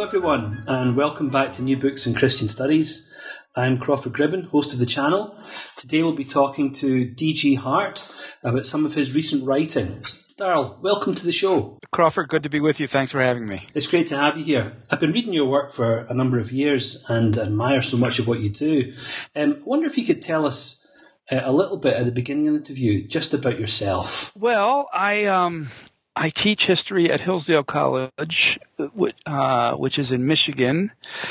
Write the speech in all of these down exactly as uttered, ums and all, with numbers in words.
everyone, and welcome back to New Books in Christian Studies. I'm Crawford Gribben, host of the channel. Today we'll be talking to D G Hart about some of his recent writing. Darrell, welcome to the show. Crawford, good to be with you. Thanks for having me. It's great to have you here. I've been reading your work for a number of years and admire so much of what you do. Um, I wonder if you could tell us uh, a little bit at the beginning of the interview just about yourself. Well, I um, I teach history at Hillsdale College, uh, which is in Michigan,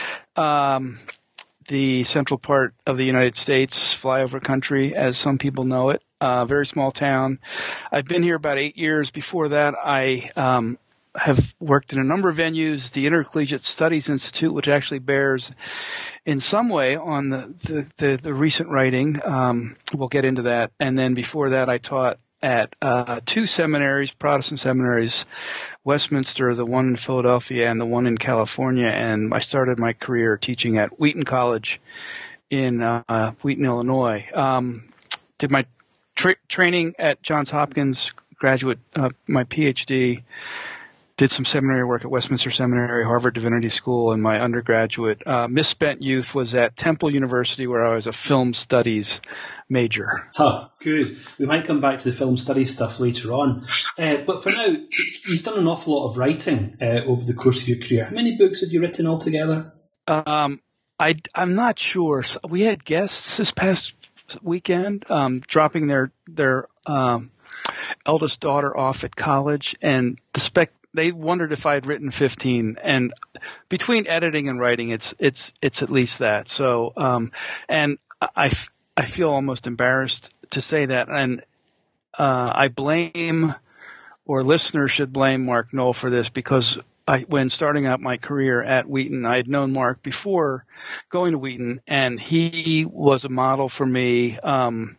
um, the central part of the United States, flyover country, as some people know it. Uh, very small town. I've been here about eight years. Before that, I um, have worked in a number of venues. The Intercollegiate Studies Institute, which actually bears in some way on the, the, the, the recent writing. Um, we'll get into that. And then before that, I taught at uh, two seminaries, Protestant seminaries, Westminster, the one in Philadelphia and the one in California. And I started my career teaching at Wheaton College in uh, Wheaton, Illinois. Um, did my Tra- training at Johns Hopkins, graduate, uh, my P H D, did some seminary work at Westminster Seminary, Harvard Divinity School, and my undergraduate uh, misspent youth was at Temple University, where I was a film studies major. Huh, good. We might come back to the film studies stuff later on. Uh, but for now, you've done an awful lot of writing uh, over the course of your career. How many books have you written altogether? Um, I, I'm not sure. We had guests this past weekend, um, dropping their their um, eldest daughter off at college, and the spec they wondered if I had written fifteen. And between editing and writing, it's it's it's at least that. So, um, and I I feel almost embarrassed to say that, and uh, I blame, or listeners should blame Mark Knoll for this, because I, when starting out my career at Wheaton, I had known Mark before going to Wheaton, and he was a model for me. Um,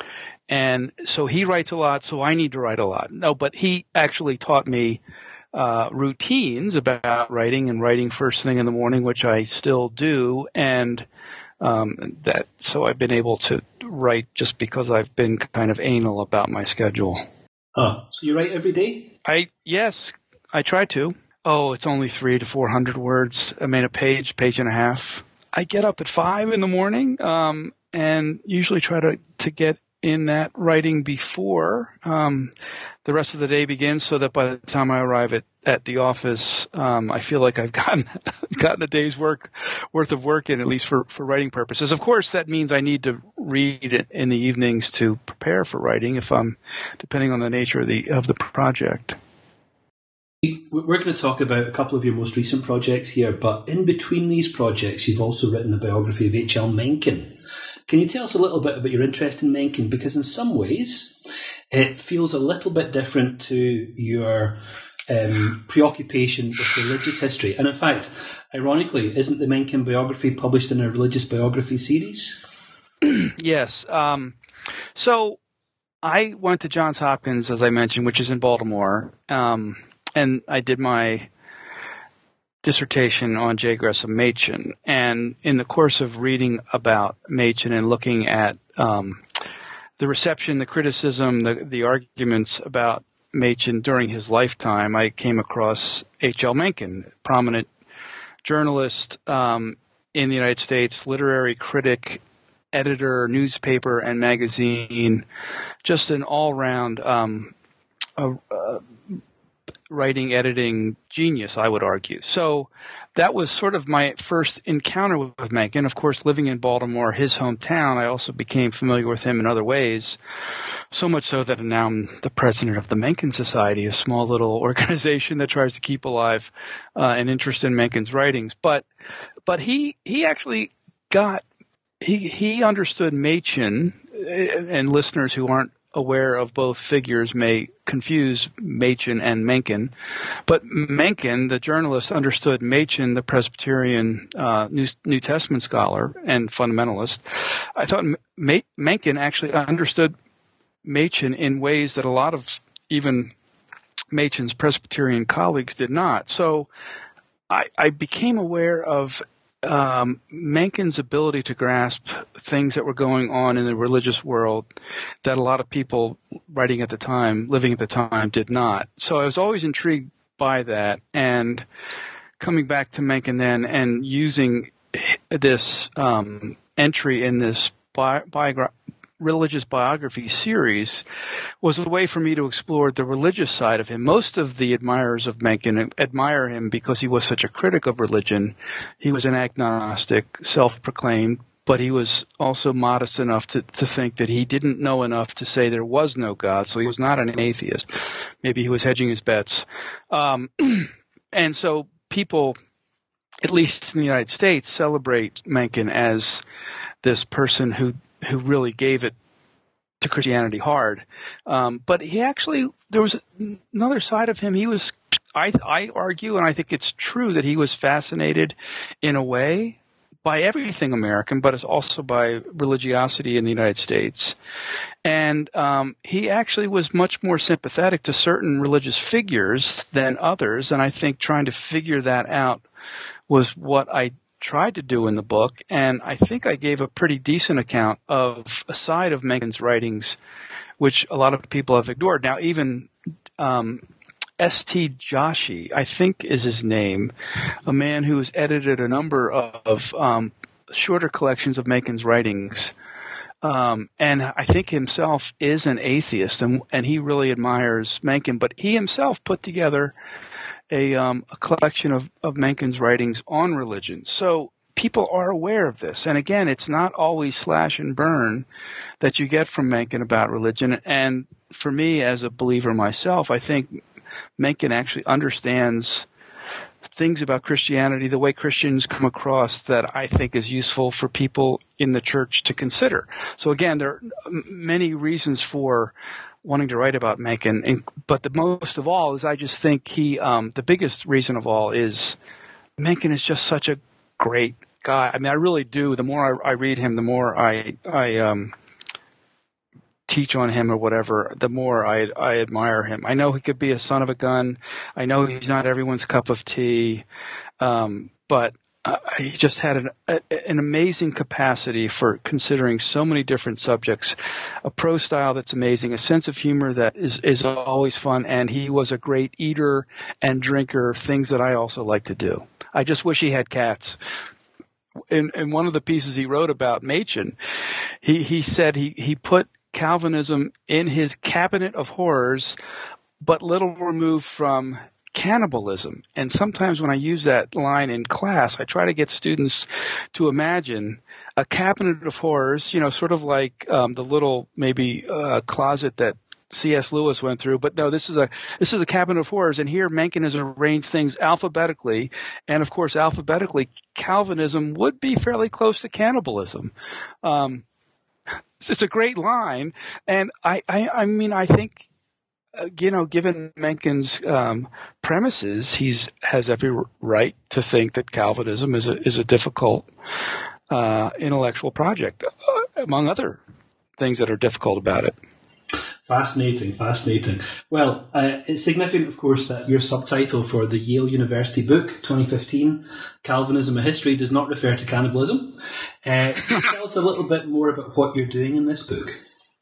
and so he writes a lot, so I need to write a lot. No, but he actually taught me uh, routines about writing and writing first thing in the morning, which I still do. And um, that, so I've been able to write just because I've been kind of anal about my schedule. Oh, so you write every day? I yes, I try to. Oh, it's only three to four hundred words. I mean, a page, page and a half. I get up at five in the morning, um, and usually try to, to get in that writing before um, the rest of the day begins, so that by the time I arrive at, at the office, um, I feel like I've gotten gotten a day's work worth of work in, at least for, for writing purposes. Of course, that means I need to read it in the evenings to prepare for writing, if I'm depending on the nature of the of the project. We're going to talk about a couple of your most recent projects here, but in between these projects, you've also written a biography of H L Mencken. Can you tell us a little bit about your interest in Mencken? Because in some ways, it feels a little bit different to your um, preoccupation with religious history. And in fact, ironically, isn't the Mencken biography published in a religious biography series? Yes. Um, so I went to Johns Hopkins, as I mentioned, which is in Baltimore. Um, And I did my dissertation on J. Gresham Machen. And in the course of reading about Machen and looking at um, the reception, the criticism, the, the arguments about Machen during his lifetime, I came across H L Mencken, prominent journalist um, in the United States, literary critic, editor, newspaper and magazine, just an all-round um, a, a, writing, editing genius, I would argue. So that was sort of my first encounter with Mencken. Of course, living in Baltimore, his hometown, I also became familiar with him in other ways, so much so that now I'm the president of the Mencken Society, a small little organization that tries to keep alive uh, an interest in Mencken's writings. But but he he actually got he he understood Machen, and listeners who aren't aware of both figures may confuse Machen and Mencken, but Mencken, the journalist, understood Machen, the Presbyterian uh, New, New Testament scholar and fundamentalist. I thought M- Mencken actually understood Machen in ways that a lot of even Machen's Presbyterian colleagues did not. So I, I became aware of Um, Mencken's ability to grasp things that were going on in the religious world that a lot of people writing at the time, living at the time, did not. So I was always intrigued by that, and coming back to Mencken then and using this um, entry in this bi- biogra- religious biography series was a way for me to explore the religious side of him. Most of the admirers of Mencken admire him because he was such a critic of religion. He was an agnostic, self-proclaimed, but he was also modest enough to, to think that he didn't know enough to say there was no God, so he was not an atheist. Maybe he was hedging his bets. Um, and so people, at least in the United States, celebrate Mencken as this person who who really gave it to Christianity hard. Um, but he actually, there was another side of him. He was, I, I argue, and I think it's true, that he was fascinated in a way by everything American, but it's also by religiosity in the United States. And um, he actually was much more sympathetic to certain religious figures than others, and I think trying to figure that out was what I tried to do in the book, and I think I gave a pretty decent account of a side of Mencken's writings, which a lot of people have ignored. Now, even um, S T Joshi, I think is his name, a man who has edited a number of um, shorter collections of Mencken's writings, um, and I think himself is an atheist, and, and he really admires Mencken, but he himself put together A, um, a collection of, of Mencken's writings on religion. So people are aware of this. And again, it's not always slash and burn that you get from Mencken about religion. And for me, as a believer myself, I think Mencken actually understands things about Christianity the way Christians come across that I think is useful for people in the church to consider. So again, there are many reasons for wanting to write about Mencken, and, but the most of all is I just think he, um, the biggest reason of all is Mencken is just such a great guy. I mean, I really do. The more I, I read him, the more I, I um, teach on him or whatever, the more I, I admire him. I know he could be a son of a gun. I know he's not everyone's cup of tea, um, but Uh, he just had an, a, an amazing capacity for considering so many different subjects, a prose style that's amazing, a sense of humor that is, is always fun, and he was a great eater and drinker, things that I also like to do. I just wish he had cats. In, in one of the pieces he wrote about Machen, he, he said he, he put Calvinism in his cabinet of horrors, but little removed from cannibalism. And sometimes when I use that line in class, I try to get students to imagine a cabinet of horrors, you know, sort of like um, the little maybe uh, closet that C S Lewis went through. But no, this is a this is a cabinet of horrors. And here Mencken has arranged things alphabetically. And of course, alphabetically, Calvinism would be fairly close to cannibalism. Um, it's a great line. And I, I, I mean, I think, Uh, you know, given Mencken's um, premises, he's has every right to think that Calvinism is a is a difficult uh, intellectual project, uh, among other things that are difficult about it. Fascinating, fascinating. Well, uh, it's significant, of course, that your subtitle for the Yale University book, twenty fifteen, Calvinism, A History, does not refer to cannibalism. Uh, can you tell us a little bit more about what you're doing in this book?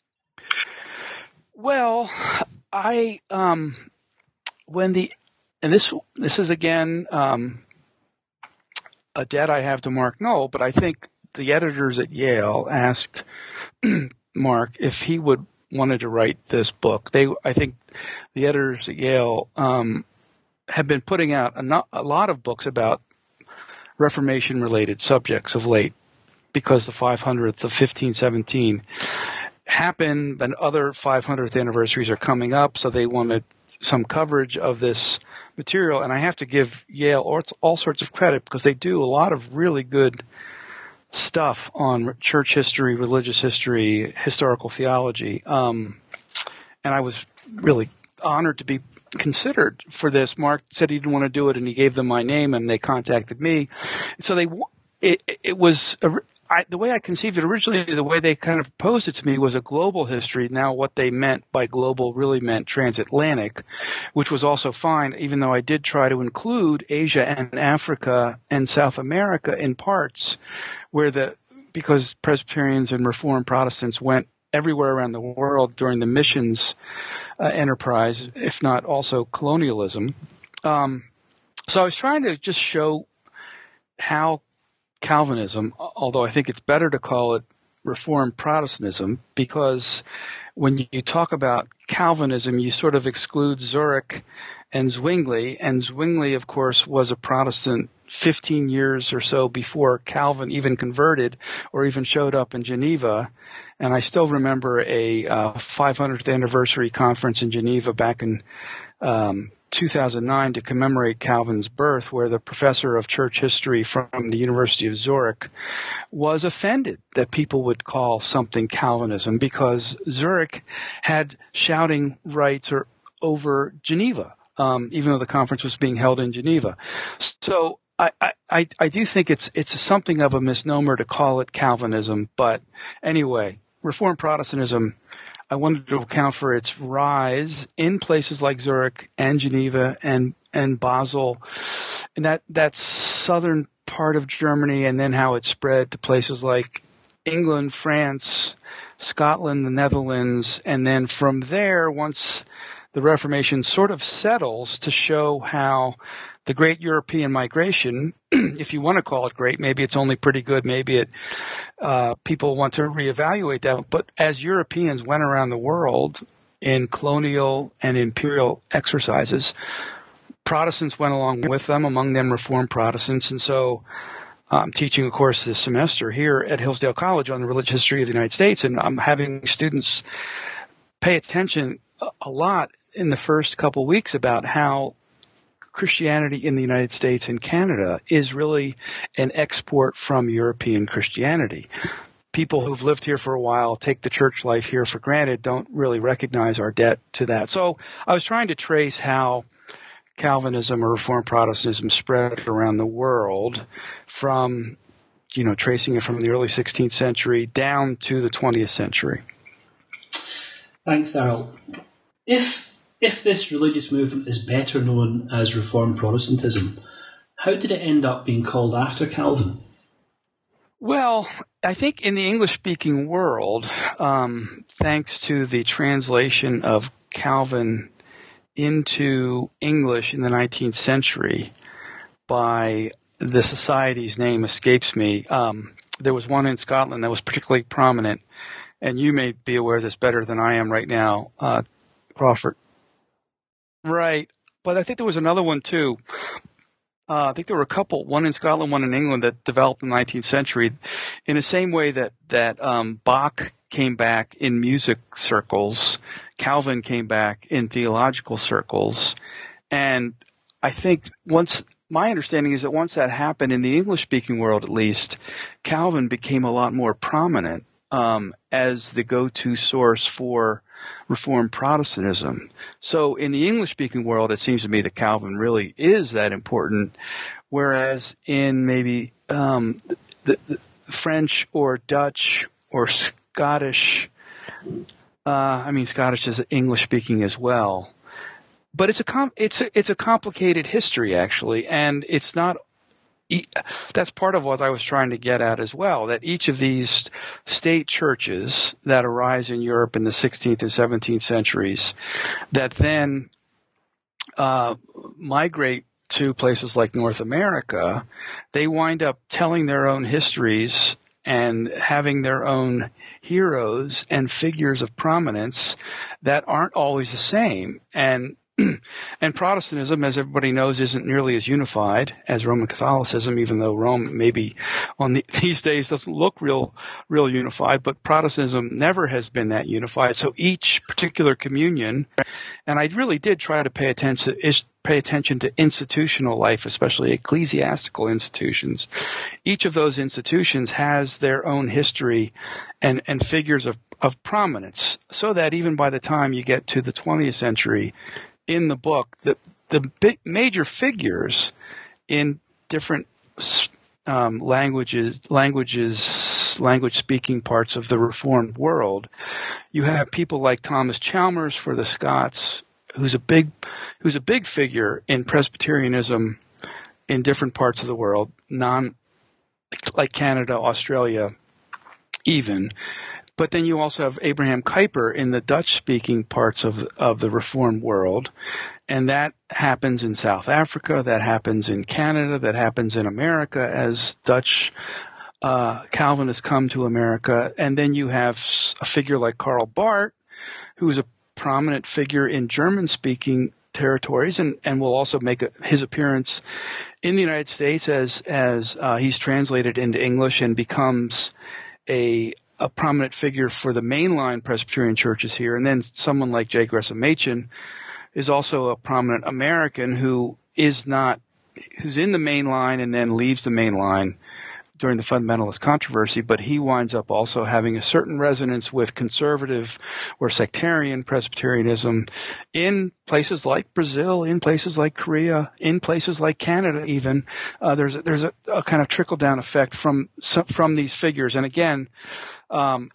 Well, I um, when the and this this is again um, a debt I have to Mark Noll, but I think the editors at Yale asked Mark if he would wanted to write this book. They, I think, the editors at Yale um, have been putting out a, not, a lot of books about Reformation-related subjects of late, because the five hundredth of fifteen seventeen happened, and other five hundredth anniversaries are coming up, so they wanted some coverage of this material. And I have to give Yale all, all sorts of credit, because they do a lot of really good stuff on church history, religious history, historical theology. Um, and I was really honored to be considered for this. Mark said he didn't want to do it, and he gave them my name, and they contacted me. So they, it, it was a, I, the way I conceived it originally, the way they kind of proposed it to me was a global history. Now, what they meant by global really meant transatlantic, which was also fine, even though I did try to include Asia and Africa and South America in parts where the, because Presbyterians and Reformed Protestants went everywhere around the world during the missions uh, enterprise, if not also colonialism. Um, So I was trying to just show how Calvinism, although I think it's better to call it Reformed Protestantism, because when you talk about Calvinism, you sort of exclude Zurich and Zwingli, and Zwingli, of course, was a Protestant fifteen years or so before Calvin even converted or even showed up in Geneva. And I still remember a uh, five hundredth anniversary conference in Geneva back in um, two thousand nine to commemorate Calvin's birth, where the professor of church history from the University of Zurich was offended that people would call something Calvinism because Zurich had shouting rights or over Geneva, um, even though the conference was being held in Geneva. So I, I, I do think it's it's something of a misnomer to call it Calvinism. But anyway, Reformed Protestantism, I wanted to account for its rise in places like Zurich and Geneva and, and Basel, and that, that southern part of Germany, and then how it spread to places like England, France, Scotland, the Netherlands, and then from there, once the Reformation sort of settles, to show how the great European migration, if you want to call it great, maybe it's only pretty good, maybe it uh, people want to reevaluate that. But as Europeans went around the world in colonial and imperial exercises, Protestants went along with them, among them Reformed Protestants. And so I'm teaching a course this semester here at Hillsdale College on the religious history of the United States, and I'm having students pay attention a lot in the first couple weeks about how Christianity in the United States and Canada is really an export from European Christianity. People who've lived here for a while, take the church life here for granted, don't really recognize our debt to that. So I was trying to trace how Calvinism or Reformed Protestantism spread around the world from, you know, tracing it from the early sixteenth century down to the twentieth century. Thanks, Darrell. If If this religious movement is better known as Reformed Protestantism, how did it end up being called after Calvin? Well, I think in the English-speaking world, um, thanks to the translation of Calvin into English in the nineteenth century by the society's name escapes me. Um, there was one in Scotland that was particularly prominent, and you may be aware of this better than I am right now, uh, Crawford. Right. But I think there was another one, too. Uh, I think there were a couple, one in Scotland, one in England, that developed in the nineteenth century in the same way that, that um, Bach came back in music circles. Calvin came back in theological circles. And I think once my understanding is that once that happened in the English-speaking world, at least, Calvin became a lot more prominent um, as the go-to source for Reformed Protestantism. So in the English-speaking world, it seems to me that Calvin really is that important, whereas in maybe um, the, the French or Dutch or Scottish, uh, I mean Scottish is English-speaking as well, but it's a com- it's a, it's a complicated history actually, and it's not. That's part of what I was trying to get at as well, that each of these state churches that arise in Europe in the sixteenth and seventeenth centuries that then uh, migrate to places like North America, they wind up telling their own histories and having their own heroes and figures of prominence that aren't always the same. And And Protestantism, as everybody knows, isn't nearly as unified as Roman Catholicism, even though Rome maybe on the, these days doesn't look real, real unified. But Protestantism never has been that unified. So each particular communion, and I really did try to pay attention, pay attention to institutional life, especially ecclesiastical institutions. Each of those institutions has their own history and, and figures of, of prominence, so that even by the time you get to the twentieth century, in the book, the the big major figures in different um, languages, languages, language-speaking parts of the Reformed world, you have people like Thomas Chalmers for the Scots, who's a big, who's a big figure in Presbyterianism in different parts of the world, non like Canada, Australia, even. but then you also have Abraham Kuyper in the Dutch-speaking parts of of the Reformed world, and that happens in South Africa, that happens in Canada, that happens in America as Dutch uh, Calvinists come to America, and then you have a figure like Karl Barth, who's a prominent figure in German-speaking territories, and, and will also make a, his appearance in the United States as as uh, he's translated into English and becomes a a prominent figure for the mainline Presbyterian churches here. And then someone like J. Gresham Machen is also a prominent American who is not who's in the mainline and then leaves the mainline during the fundamentalist controversy, but he winds up also having a certain resonance with conservative or sectarian Presbyterianism in places like Brazil, in places like Korea, in places like Canada even. Uh, there's a, there's a, a kind of trickle-down effect from from these figures. And again, um,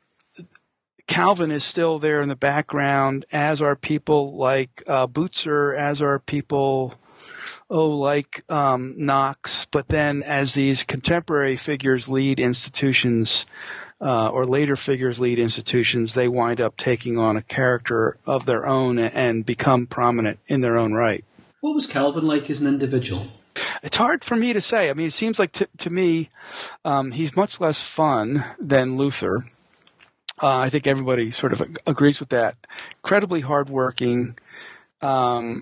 Calvin is still there in the background, as are people like uh, Butzer, as are people oh, like um, Knox, but then as these contemporary figures lead institutions uh, or later figures lead institutions, they wind up taking on a character of their own and become prominent in their own right. What was Calvin like as an individual? It's hard for me to say. I mean, it seems like to, to me um, he's much less fun than Luther. Uh, I think everybody sort of agrees with that. Incredibly hardworking. Um,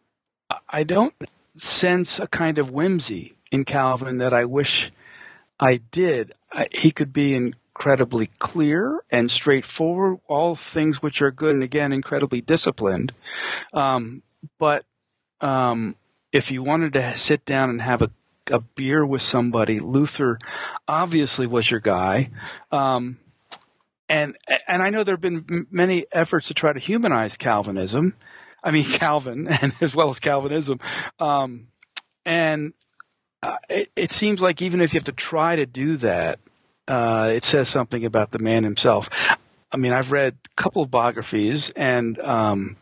I don't sense a kind of whimsy in Calvin that I wish I did. I, he could be incredibly clear and straightforward, all things which are good, and again, incredibly disciplined. Um, but um, if you wanted to sit down and have a, a beer with somebody, Luther obviously was your guy. Um, and and I know there have been many efforts to try to humanize Calvinism. I mean, Calvin, and as well as Calvinism. Um, and uh, it, it seems like even if you have to try to do that, uh, it says something about the man himself. I mean, I've read a couple of biographies, and, um,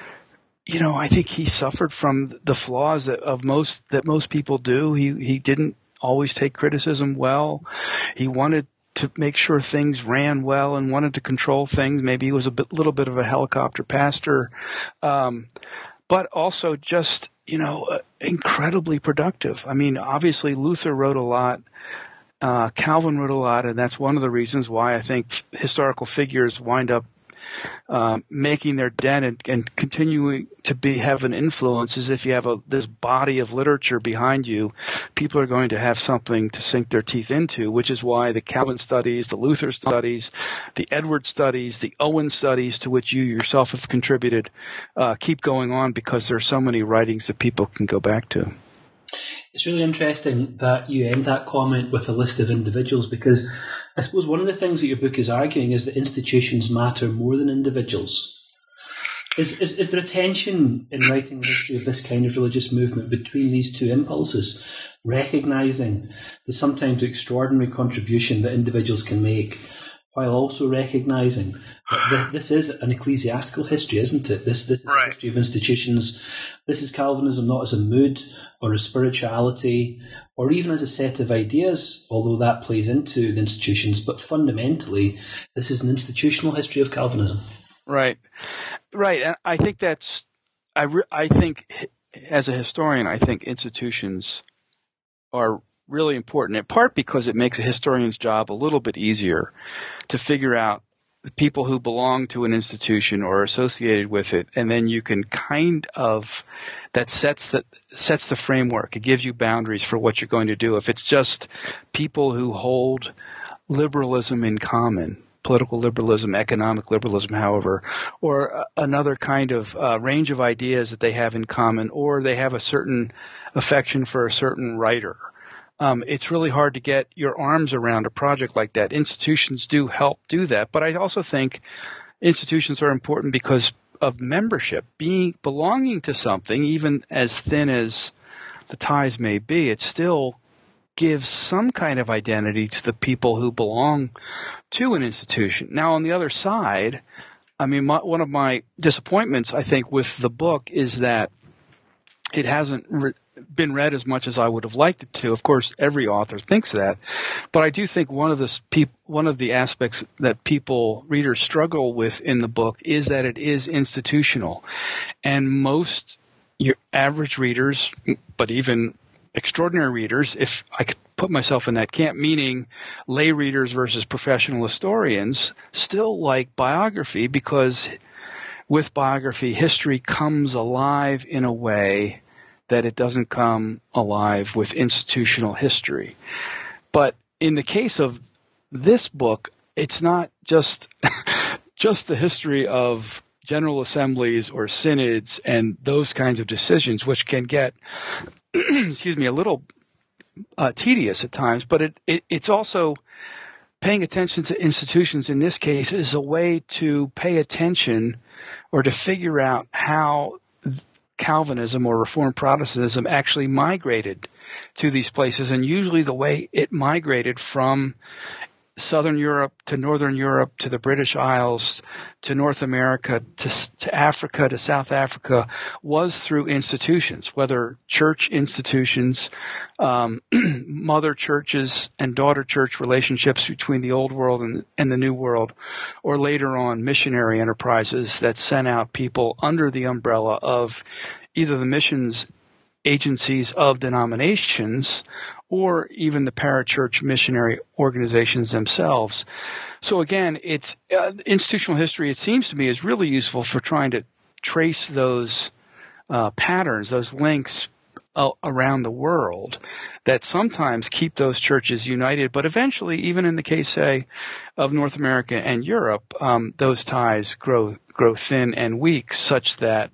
you know, I think he suffered from the flaws that, of most that most people do. He he didn't always take criticism well. He wanted to make sure things ran well and wanted to control things. Maybe he was a bit, little bit of a helicopter pastor, um, but also just, you know, uh, incredibly productive. I mean, obviously Luther wrote a lot, uh, Calvin wrote a lot, and that's one of the reasons why I think historical figures wind up uh, making their dent and, and continuing to be have an influence. Is if you have a this body of literature behind you, people are going to have something to sink their teeth into, which is why the Calvin studies, the Luther studies, the Edward studies, the Owen studies, to which you yourself have contributed, uh, keep going on because there are so many writings that people can go back to. It's really interesting that you end that comment with a list of individuals, because I suppose one of the things that your book is arguing is that institutions matter more than individuals. Is, is, is there a tension in writing the history of this kind of religious movement between these two impulses, recognising the sometimes extraordinary contribution that individuals can make, while also recognising that this is an ecclesiastical history, isn't it? This this is right. A history of institutions. This is Calvinism not as a mood or a spirituality or even as a set of ideas, although that plays into the institutions, but fundamentally this is an institutional history of Calvinism. Right, right. And I think that's, I, re, I think as a historian, I think institutions are really important, in part because it makes a historian's job a little bit easier to figure out the people who belong to an institution or are associated with it, and then you can kind of that sets the sets the framework. It gives you boundaries for what you're going to do. If it's just people who hold liberalism in common, political liberalism, economic liberalism, however, or another kind of uh, range of ideas that they have in common, or they have a certain affection for a certain writer, Um, it's really hard to get your arms around a project like that. Institutions do help do that, but I also think institutions are important because of membership. Being belonging to something, even as thin as the ties may be, it still gives some kind of identity to the people who belong to an institution. Now, on the other side, I mean, my, one of my disappointments, I think, with the book is that it hasn't re- been read as much as I would have liked it to. Of course, every author thinks that, but I do think one of the peop- one of the aspects that people readers struggle with in the book is that it is institutional, and most your average readers, but even extraordinary readers, if I could put myself in that camp, meaning lay readers versus professional historians, still like biography, because with biography, history comes alive in a way that it doesn't come alive with institutional history. But in the case of this book, it's not just just the history of general assemblies or synods and those kinds of decisions, which can get, excuse me, a little uh, tedious at times, but it, it it's also paying attention to institutions in this case is a way to pay attention or to figure out how Calvinism or Reformed Protestantism actually migrated to these places, and usually the way it migrated from Southern Europe to Northern Europe to the British Isles to North America to, to Africa to South Africa was through institutions, whether church institutions, um, mother churches and daughter church relationships between the old world and, and the new world, or later on missionary enterprises that sent out people under the umbrella of either the missions agencies of denominations or even the parachurch missionary organizations themselves. So again, it's uh, institutional history, it seems to me, is really useful for trying to trace those uh, patterns, those links uh, around the world that sometimes keep those churches united, but eventually, even in the case, say, of North America and Europe, um, those ties grow grow thin and weak, such that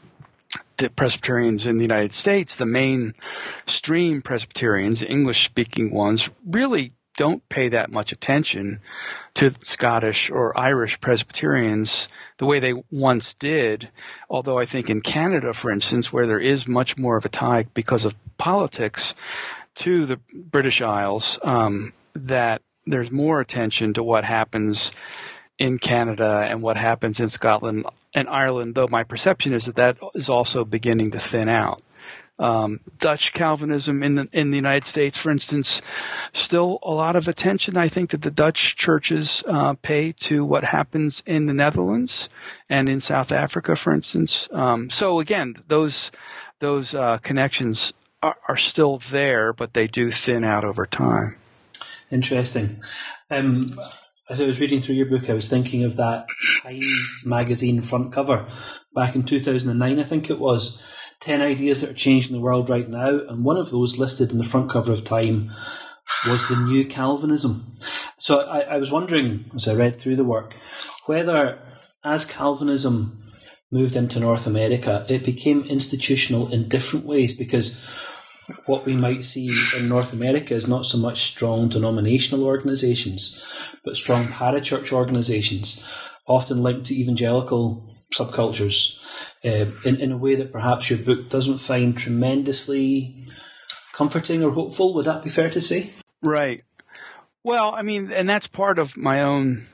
the Presbyterians in the United States, the mainstream Presbyterians, the English-speaking ones, really don't pay that much attention to Scottish or Irish Presbyterians the way they once did, although I think in Canada, for instance, where there is much more of a tie because of politics to the British Isles, um, that there's more attention to what happens in Canada and what happens in Scotland and Ireland, though my perception is that that is also beginning to thin out. Um, Dutch Calvinism in the, in the United States, for instance, still a lot of attention, I think, that the Dutch churches uh, pay to what happens in the Netherlands and in South Africa, for instance. Um, so again, those those uh, connections are, are still there, but they do thin out over time. Interesting. Um, As I was reading through your book, I was thinking of that Time magazine front cover back in two thousand nine, I think it was, ten ideas that are changing the world right now, and one of those listed in the front cover of Time was the new Calvinism. So I, I was wondering, as I read through the work, whether as Calvinism moved into North America, it became institutional in different ways, because what we might see in North America is not so much strong denominational organisations, but strong parachurch organisations, often linked to evangelical subcultures, uh, in, in a way that perhaps your book doesn't find tremendously comforting or hopeful. Would that be fair to say? Right. Well, I mean, and that's part of my own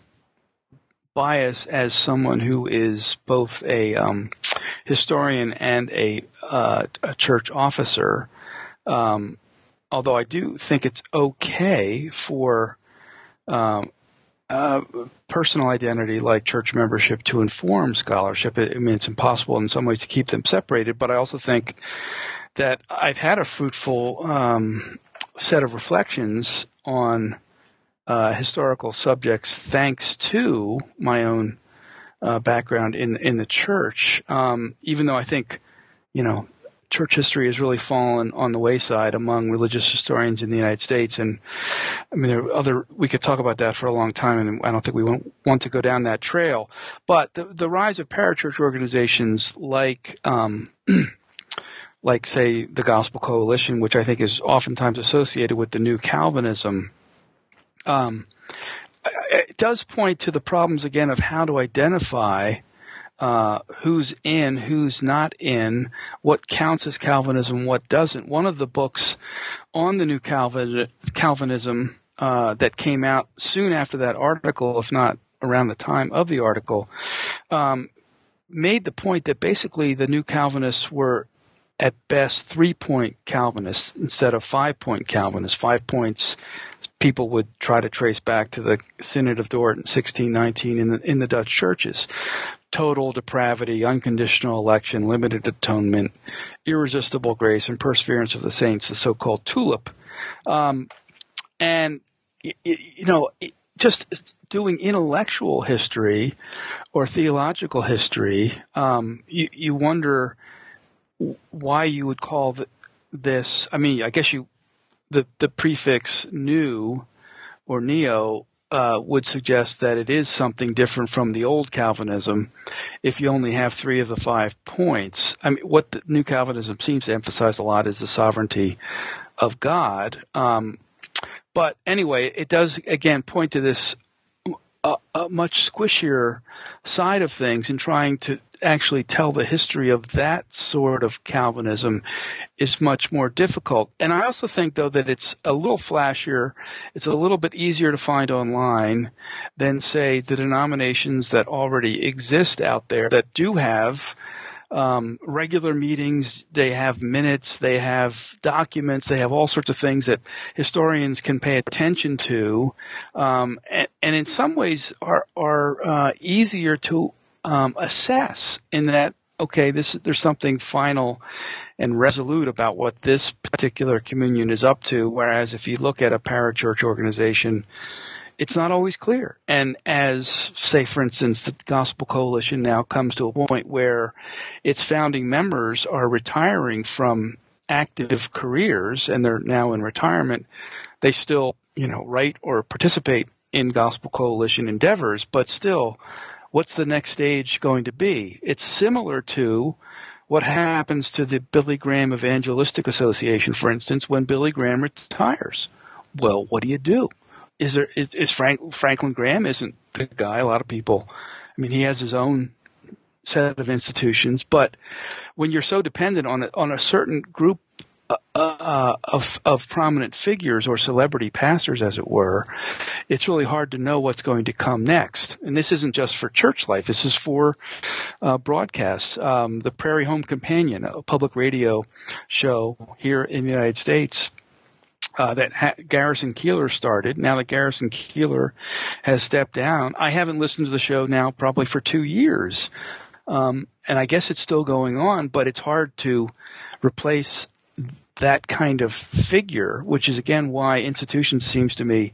bias as someone who is both a um, historian and a, uh, a church officer. Um, although I do think it's okay for um, uh, personal identity like church membership to inform scholarship. I mean, it's impossible in some ways to keep them separated, but I also think that I've had a fruitful um, set of reflections on uh, historical subjects thanks to my own uh, background in in the church, um, even though I think, you know, church history has really fallen on the wayside among religious historians in the United States. And I mean, there are other, we could talk about that for a long time, and I don't think we want, want to go down that trail. But the, the rise of parachurch organizations like, um, like say the Gospel Coalition, which I think is oftentimes associated with the new Calvinism, um, it does point to the problems again of how to identify Uh, who's in, who's not in, what counts as Calvinism, what doesn't. One of the books on the new Calvin, Calvinism uh, that came out soon after that article, if not around the time of the article, um, made the point that basically the new Calvinists were at best three-point Calvinists instead of five-point Calvinists. Five points people would try to trace back to the Synod of Dort in sixteen nineteen in the, in the Dutch churches. Total depravity, unconditional election, limited atonement, irresistible grace, and perseverance of the saints, the so-called TULIP. Um, and, you know, just doing intellectual history or theological history, um, you, you wonder why you would call the, this, I mean, I guess you, the, the prefix new or neo uh, would suggest that it is something different from the old Calvinism if you only have three of the five points. I mean, what the new Calvinism seems to emphasize a lot is the sovereignty of God. Um, but anyway, it does, again, point to this uh, a much squishier side of things, in trying to actually tell the history of that sort of Calvinism is much more difficult. And I also think, though, that it's a little flashier, it's a little bit easier to find online than, say, the denominations that already exist out there that do have um, regular meetings, they have minutes, they have documents, they have all sorts of things that historians can pay attention to, um, and, and in some ways are, are uh, easier to Um, assess, in that, okay, this there's something final and resolute about what this particular communion is up to, whereas if you look at a parachurch organization, it's not always clear. And as, say, for instance, the Gospel Coalition now comes to a point where its founding members are retiring from active careers and they're now in retirement, they still, you know, write or participate in Gospel Coalition endeavors, but still, what's the next stage going to be? It's similar to what happens to the Billy Graham Evangelistic Association, for instance, when Billy Graham retires. Well, what do you do? Is there is, is Frank, Franklin Graham isn't the guy. A lot of people, I mean, he has his own set of institutions, but when you're so dependent on a, on a certain group uh, uh, of of prominent figures or celebrity pastors, as it were, it's really hard to know what's going to come next. And this isn't just for church life. This is for uh, broadcasts. Um, the Prairie Home Companion, a public radio show here in the United States uh, that ha- Garrison Keillor started. Now that Garrison Keillor has stepped down, I haven't listened to the show now probably for two years. Um, and I guess it's still going on, but it's hard to replace that kind of figure, which is, again, why institutions, seems to me,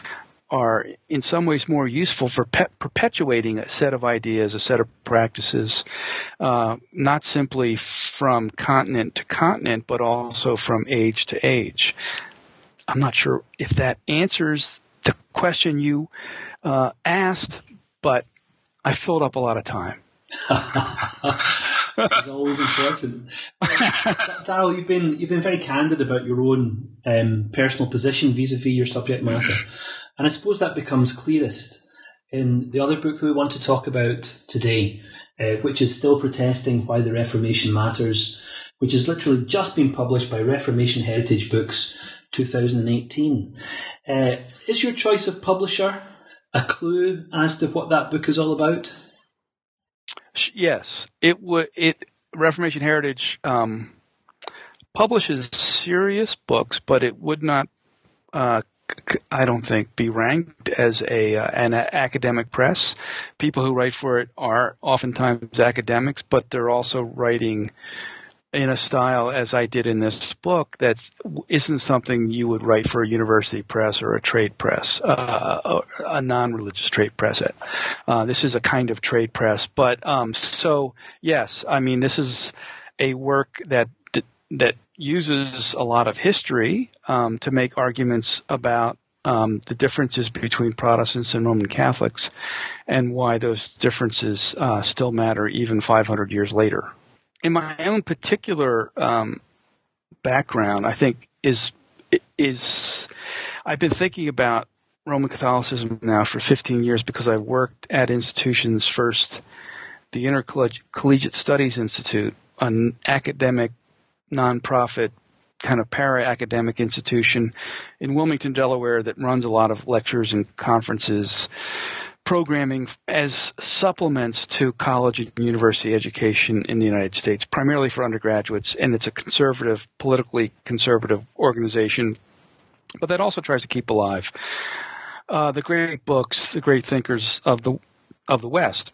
are in some ways more useful for pe- perpetuating a set of ideas, a set of practices, uh, not simply from continent to continent, but also from age to age. I'm not sure if that answers the question you uh, asked, but I filled up a lot of time. It's always important. Darrell, you've been you've been very candid about your own um, personal position vis-a-vis your subject matter, and I suppose that becomes clearest in the other book that we want to talk about today, uh, which is Still Protesting: Why the Reformation Matters, which has literally just been published by Reformation Heritage Books, two thousand eighteen. Uh, is your choice of publisher a clue as to what that book is all about? Yes, it would. It Reformation Heritage um, publishes serious books, but it would not, uh, I don't think, be ranked as a uh, an academic press. People who write for it are oftentimes academics, but they're also writing in a style, as I did in this book, that isn't something you would write for a university press or a trade press, uh, a non-religious trade press. Uh, this is a kind of trade press. But um, so, yes, I mean, this is a work that that uses a lot of history um, to make arguments about um, the differences between Protestants and Roman Catholics and why those differences uh, still matter even five hundred years later. In my own particular um, background, I think is is I've been thinking about Roman Catholicism now for fifteen years because I've worked at institutions. First, the Intercollegiate Studies Institute, an academic, nonprofit, kind of para-academic institution in Wilmington, Delaware, that runs a lot of lectures and conferences programming as supplements to college and university education in the United States, primarily for undergraduates, and it's a conservative, politically conservative organization, but that also tries to keep alive uh, the great books, the great thinkers of the of the West.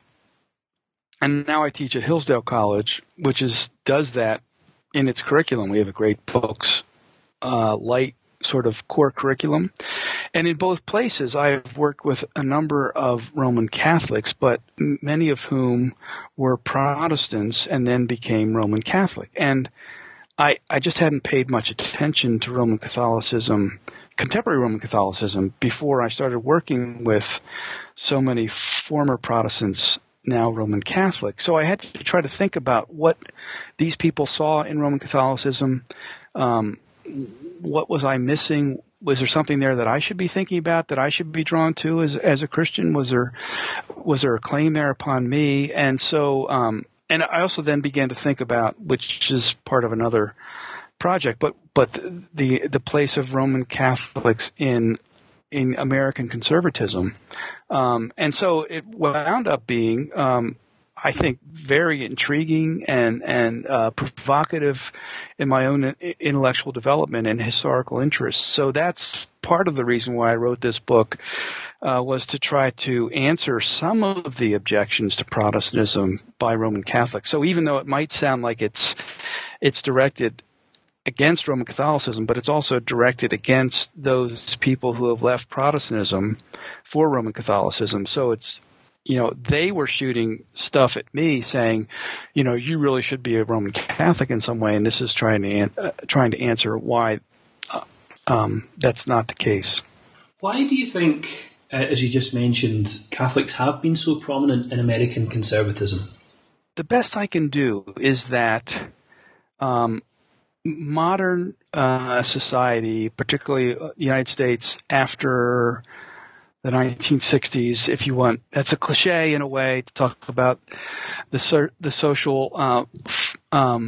And now I teach at Hillsdale College, which is does that in its curriculum. We have a great books, uh, light sort of core curriculum. And in both places, I've worked with a number of Roman Catholics, but many of whom were Protestants and then became Roman Catholic. And I, I just hadn't paid much attention to Roman Catholicism, contemporary Roman Catholicism, before I started working with so many former Protestants, now Roman Catholic. So I had to try to think about what these people saw in Roman Catholicism. Um, what was I missing? Was there something there that I should be thinking about, that I should be drawn to as as a Christian? Was there was there a claim there upon me? And so, um, and I also then began to think about, which is part of another project, but but the the place of Roman Catholics in in American conservatism. Um, and so it wound up being, um, I think, very intriguing and and uh, provocative in my own intellectual development and historical interests. So that's part of the reason why I wrote this book, uh, was to try to answer some of the objections to Protestantism by Roman Catholics. So even though it might sound like it's it's directed against Roman Catholicism, but it's also directed against those people who have left Protestantism for Roman Catholicism. So it's, you know, they were shooting stuff at me saying, you know, you really should be a Roman Catholic in some way, and this is trying to an- uh, trying to answer why uh, um, that's not the case. Why do you think, uh, as you just mentioned, Catholics have been so prominent in American conservatism? The best I can do is that um, modern uh, society, particularly the United States after the nineteen sixties, if you want, that's a cliche in a way to talk about the so, the social uh, um,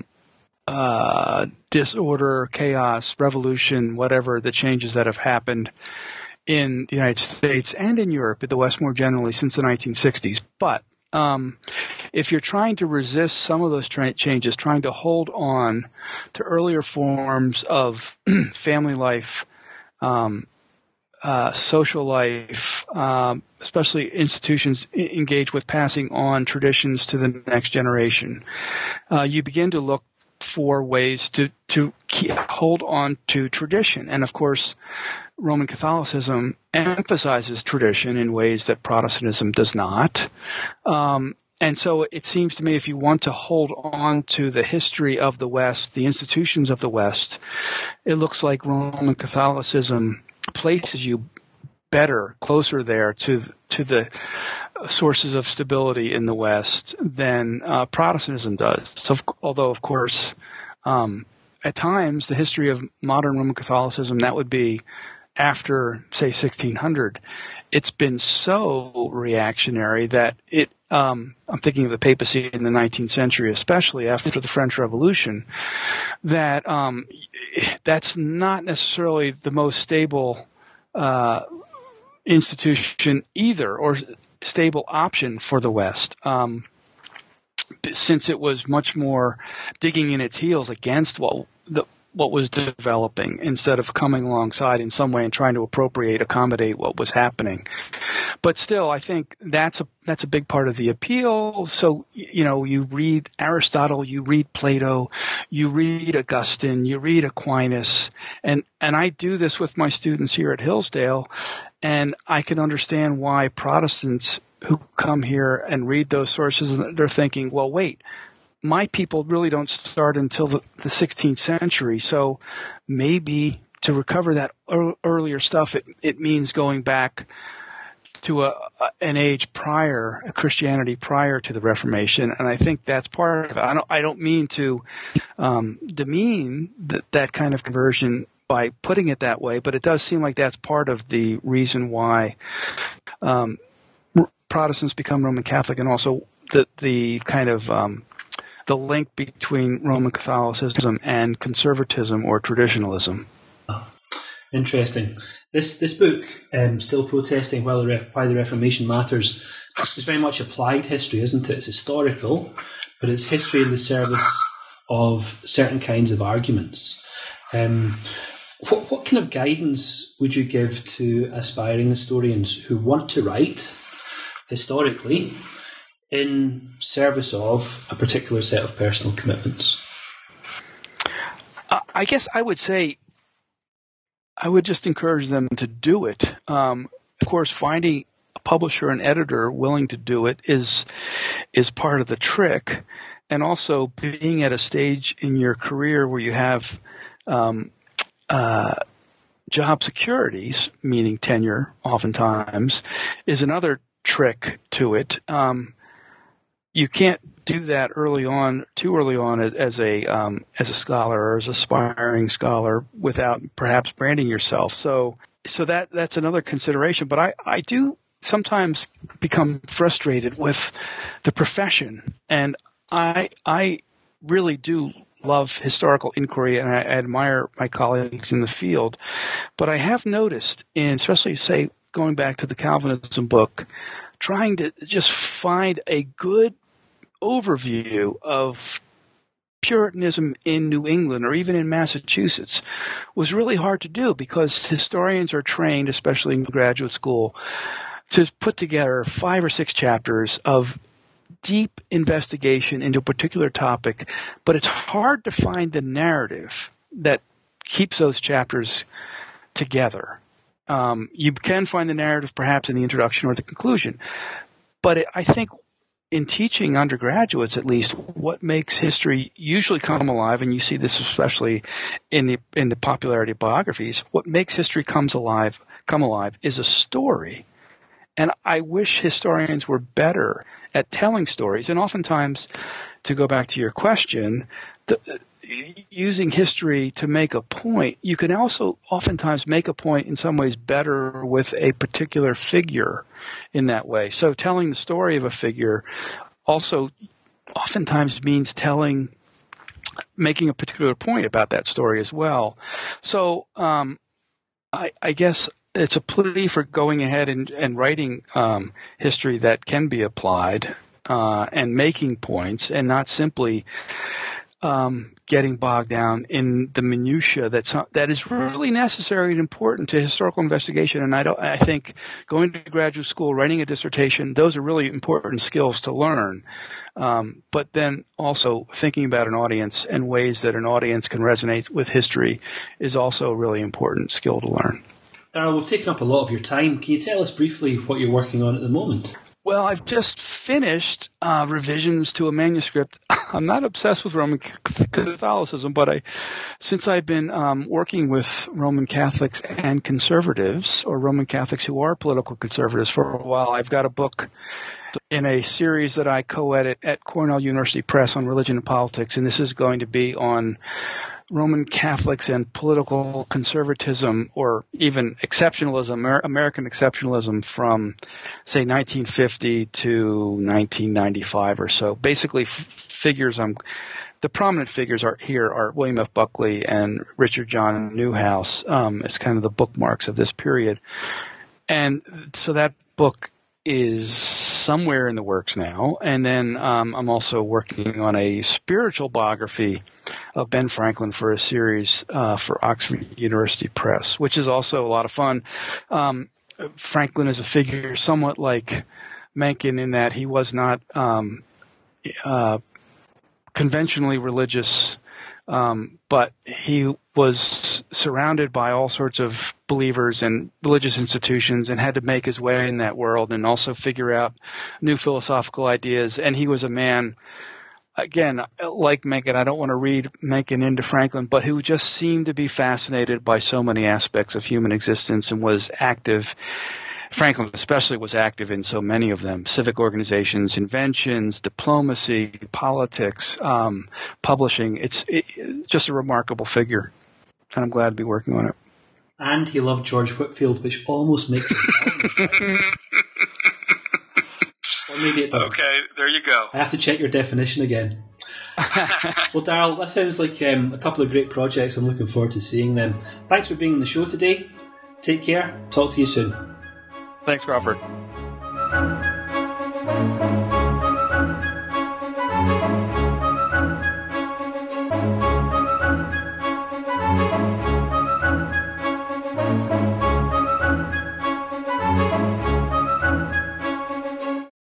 uh, disorder, chaos, revolution, whatever the changes that have happened in the United States and in Europe, in the West more generally, since the nineteen sixties. But um, if you're trying to resist some of those tra- changes, trying to hold on to earlier forms of family life, um, uh, social life, um, especially institutions engaged with passing on traditions to the next generation, uh, you begin to look for ways to, to keep, hold on to tradition. And of course, Roman Catholicism emphasizes tradition in ways that Protestantism does not. Um, and so it seems to me if you want to hold on to the history of the West, the institutions of the West, it looks like Roman Catholicism places you better, closer there to to the sources of stability in the West than uh, Protestantism does. So, although, of course, um, at times the history of modern Roman Catholicism, that would be after, say, sixteen hundred, it's been so reactionary that it, um, I'm thinking of the papacy in the nineteenth century, especially after the French Revolution, that um, that's not necessarily the most stable uh, institution either, or stable option for the West, um, since it was much more digging in its heels against what the what was developing instead of coming alongside in some way and trying to appropriate, accommodate what was happening. But still, I think that's a that's a big part of the appeal. So, you know, you read Aristotle, you read Plato, you read Augustine, you read Aquinas, and, and I do this with my students here at Hillsdale, and I can understand why Protestants who come here and read those sources, they're thinking, well, wait, my people really don't start until the, the sixteenth century, so maybe to recover that er, earlier stuff, it, it means going back to a, a, an age prior, a Christianity prior to the Reformation, and I think that's part of it. I don't, I don't mean to um, demean that, that kind of conversion by putting it that way, but it does seem like that's part of the reason why um, Protestants become Roman Catholic, and also the the kind of um, the link between Roman Catholicism and conservatism or traditionalism. And Interesting. This this book, um, Still Protesting While the Re- Why the Reformation Matters, is very much applied history, isn't it? It's historical, but it's history in the service of certain kinds of arguments. Um, what, what kind of guidance would you give to aspiring historians who want to write historically in service of a particular set of personal commitments? Uh, I guess I would say I would just encourage them to do it. Um, of course, finding a publisher and editor willing to do it is is part of the trick, and also being at a stage in your career where you have um, uh, job securities, meaning tenure, oftentimes, is another trick to it. Um, you can't do that early on, too early on, as, as a um, as a scholar or as an aspiring scholar, without perhaps branding yourself. So, so that that's another consideration. But I, I do sometimes become frustrated with the profession, and I I really do love historical inquiry, and I, I admire my colleagues in the field. But I have noticed, in especially say going back to the Calvinism book, trying to just find a good overview of Puritanism in New England or even in Massachusetts was really hard to do, because historians are trained, especially in graduate school, to put together five or six chapters of deep investigation into a particular topic, but it's hard to find the narrative that keeps those chapters together. Um, you can find the narrative perhaps in the introduction or the conclusion, but it, I think in teaching undergraduates, at least, what makes history usually come alive, and you see this especially in the in the popularity of biographies, what makes history comes alive come alive is a story. And I wish historians were better at telling stories. And oftentimes, to go back to your question, the, using history to make a point, you can also oftentimes make a point in some ways better with a particular figure in that way. So telling the story of a figure also oftentimes means telling, making a particular point about that story as well. So um, I, I guess it's a plea for going ahead and, and writing um, history that can be applied uh, and making points, and not simply um, getting bogged down in the minutia that's that is really necessary and important to historical investigation. And I don't. I think going to graduate school, writing a dissertation, those are really important skills to learn. Um, but then also thinking about an audience and ways that an audience can resonate with history is also a really important skill to learn. Darrell, we've taken up a lot of your time. Can you tell us briefly what you're working on at the moment? Well, I've just finished uh, revisions to a manuscript. I'm not obsessed with Roman Catholicism, but I, since I've been um, working with Roman Catholics and conservatives, or Roman Catholics who are political conservatives, for a while, I've got a book in a series that I co-edit at Cornell University Press on religion and politics, and this is going to be on Roman Catholics and political conservatism, or even exceptionalism, American exceptionalism from, say, nineteen fifty to nineteen ninety-five or so. Basically, f- figures I'm, the prominent figures are here are William F. Buckley and Richard John Newhouse um, as kind of the bookmarks of this period. And so that book is somewhere in the works now. And then um, I'm also working on a spiritual biography of Ben Franklin for a series uh, for Oxford University Press, which is also a lot of fun. Um, Franklin is a figure somewhat like Mencken in that he was not um, uh, conventionally religious, um, but he was surrounded by all sorts of believers and religious institutions and had to make his way in that world and also figure out new philosophical ideas. And he was a man, again, like Mencken, I don't want to read Mencken into Franklin, but who just seemed to be fascinated by so many aspects of human existence and was active. Franklin especially was active in so many of them: civic organizations, inventions, diplomacy, politics, um, publishing. It's it, just a remarkable figure, and I'm glad to be working on it. And he loved George Whitefield, which almost makes it balanced, right? maybe it doesn't. Okay, there you go. I have to check your definition again. Well, Darryl, that sounds like um, a couple of great projects. I'm looking forward to seeing them. Thanks for being on the show today. Take care. Talk to you soon. Thanks, Crawford.